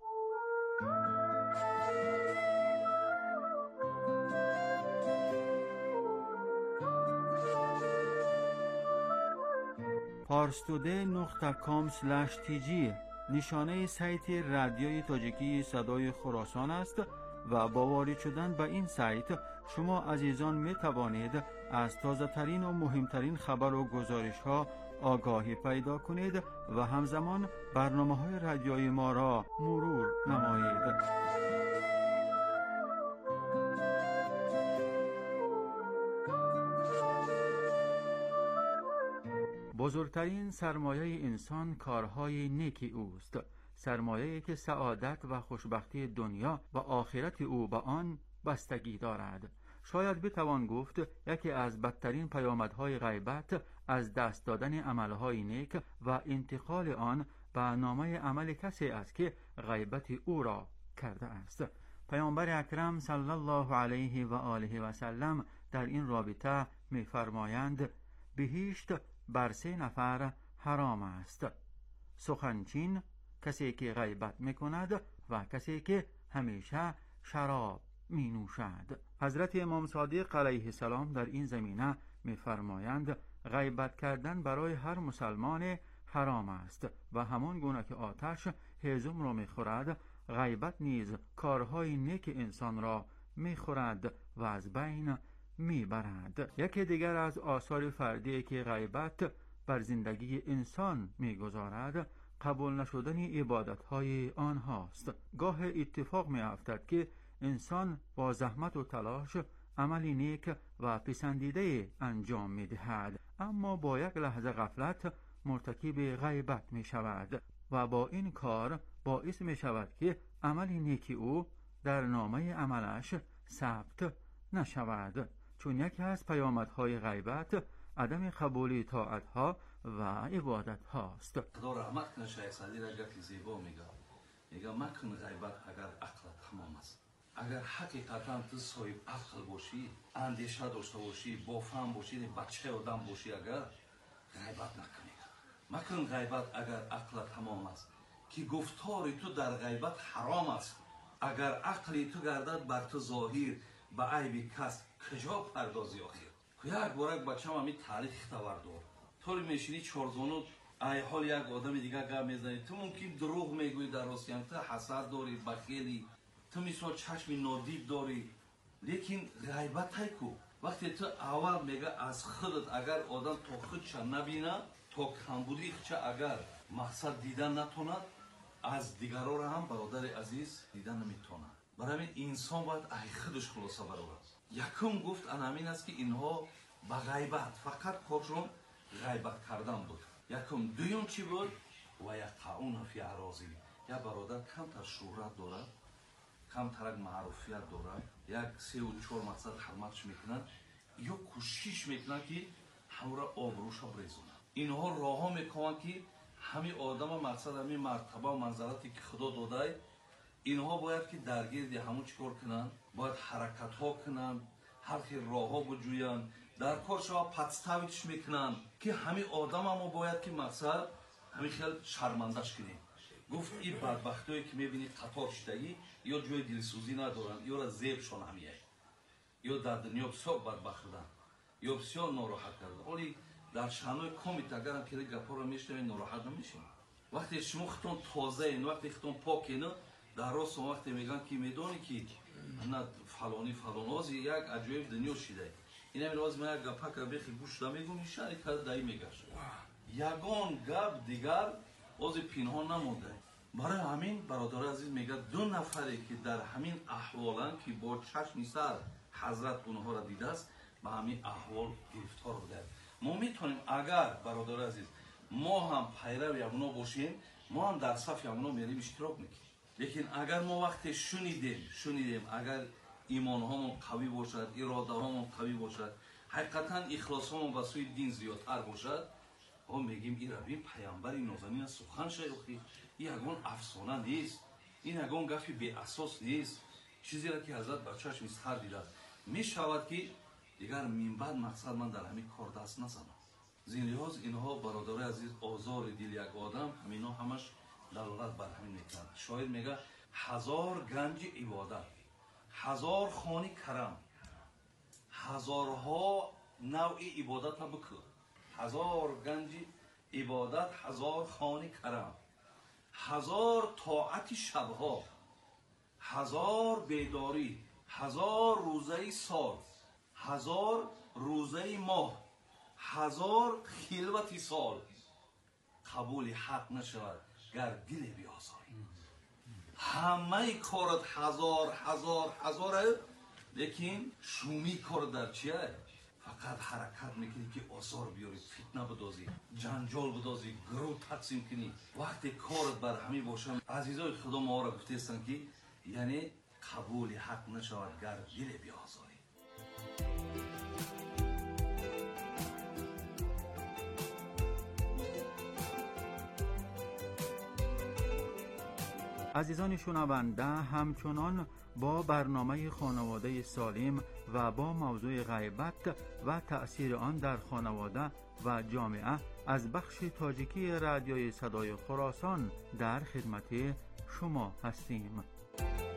parstoday.com/tg نشانه سایت رادیوی تاجیکی صدای خراسان است و با وارد شدن به این سایت شما عزیزان می توانید از تازه ترین و مهمترین خبر و گزارش ها آگاهی پیدا کنید و همزمان برنامه های رادیویی ما را مرور نمایید. بزرگترین سرمایه انسان کارهای نیکی اوست، سرمایه‌ای که سعادت و خوشبختی دنیا و آخرت او به آن بستگی دارد. شاید بتوان گفت یکی از بدترین پیامدهای غیبت از دست دادن عملهای نیک و انتقال آن به نامه عمل کسی است که غیبت او را کرده است. پیامبر اکرم صلی الله علیه و آله و سلم در این رابطه می‌فرمایند بهشت بر 3 نفر حرام است: سخنچین، کسی که غیبت میکند و کسی که همیشه شراب می نوشد. حضرت امام صادق علیه السلام در این زمینه میفرمایند غیبت کردن برای هر مسلمان حرام است و همان گونه که آتش هیزم را میخورد، غیبت نیز کارهای نیک انسان را میخورد و از بین میبرد. یکی دیگر از آثار فردی که غیبت بر زندگی انسان میگذارد قبول نشدن عبادتهای آنهاست. گاه اتفاق میافتد که انسان با زحمت و تلاش عملی نیک و پسندیده انجام میدهد، اما با یک لحظه غفلت مرتکب غیبت میشود و با این کار باعث میشود که عملی نیکی او در نامه عملش ثبت نشود، چون یکی از پیامدهای غیبت عدم قبول طاعتها و عبادت هاست. خدا رحمت کنه شیخ صدیر اگر که زیبا میگه مکن غیبت اگر عقل تمام است. اگر حقیقتا تو صاحب عقل باشی، اندیشه داشته باشی، با فهم باشی، بچه آدم باشی، اگر غیبت نکنی. مکن غیبت اگر عقل تمام است، که گفتار تو در غیبت حرام است. اگر عقلی تو گردد بر تو ظاهر به عیب کس کجا پردازی آخر. یک بارک بچه هم همین تاریخ خبردار طوری میشینی چارزانو ای حال یک آدم دیگه گپ میزنی، تو ممکن دروغ میگویی در راستین، تو حسد داری، بخیلی، تو مثلا چشم نادید داری، لیکن غیبت های کو وقتی تو اول میگه از خودت اگر آدم تا خودش نبینه، تا کمبودی خودش اگر مقصد دیدن نتوند، از دیگران را هم برادر عزیز دیدن نمیتونه. برای همین انسان باید ای خودش خلاصه برآورد. یکم گفت همین است که اینها به غیبت فقط کارشون غیبت کردن بود. یکم دویم چی بود؟ و یقعون فی اراضی. یا برادر کمتر شهرت دارد، کمتر معروفیت دارد، یک 3 و 4 مقصد خدمتش میکنند، یا کوشش میکنند که همراه آبروش بریزونند. اینها راه ها میکنند که همین آدم مقصد همین مرتبه و منظرتی که خدا داده، اینها باید که درگیر همون چیکار کنند، باید حرکت ها کنند، هر خیلی راه ها بجویند، در کارش ها پدستویش میکنند که همین آدم هم باید که مقصد همین خیلی شرمندش کنیم. گفت این بدبختایی که میبینی قطار شدگی یا جای دلسوزی ندارند، یا را زیبشان همیه، یا در دنیا بسیار بدبخت بودن، یا بسیار ناراحت کردن. ولی در شانوی کمیت اگر هم که گپا را میشنوید ناراحت نمیشین. وقتی شما خودتون تازه این، وقتی خودتون پاک اینو در راست وقتی میگن که میدونی که نه فلانی فلانازی یک عجایب دنیا شده، اینا میراز من گپا که بخی گوش نمیگم میشه که دای میگش. یگان گپ دیگر از پنهان نمونده. برای همین برادر عزیز میگه 2 نفری که در همین احوالن که با چشم سر حضرت اونها را دیده است، به همین احوال گرفتار بوده. ما میتونیم اگر برادر عزیز ما هم پیرو اونا باشیم، ما هم در صف اونا میریم اشتراک میکنیم. لیکن اگر ما وقتی شنیدیم اگر ایمان هامون قوی باشد، اراده هامون قوی باشد، حقیقتا اخلاص هامون به سوی دین زیادتر باشد، ما میگیم این روی پیامبر نازنین سخن شیخی یگان افسانه نیست. این اگه گفی بی اساس نیست، چیزی را که حضرت بر چشم اظهار دیده می شود که دیگر من بعد مقصد من در همین کار دست نزنم. زین لحاظ اینها برادر عزیز آزار دل یک آدم همینا همش دلالت بر همین میکنه. شاید میگه 1000 گنج عبادت، 1000 خانه کرم، هزارها نوع عبادت بکن، 1000 گنج عبادت، 1000 خانه کرم، 1000 طاعت شبها، 1000 بیداری، 1000 روزه سال، 1000 روزه ماه، 1000 خلوت سال قبول حق نشود گر دل بیازاری. همه کارت 1000 لیکن شومی کار در چیه؟ فقط حرکت میکنی که آثار بیاری، فتنه بدازی، جنجال بدازی، گروه تقسیم کنی. وقتی کارت بر همین باشه، عزیزای خدا ما را گفته هستند که یعنی قبول حق نشود گر دل بیازاری. عزیزان شنونده، همچنان با برنامه خانواده سالم و با موضوع غیبت و تأثیر آن در خانواده و جامعه از بخش تاجیکی رادیوی صدای خراسان در خدمت شما هستیم.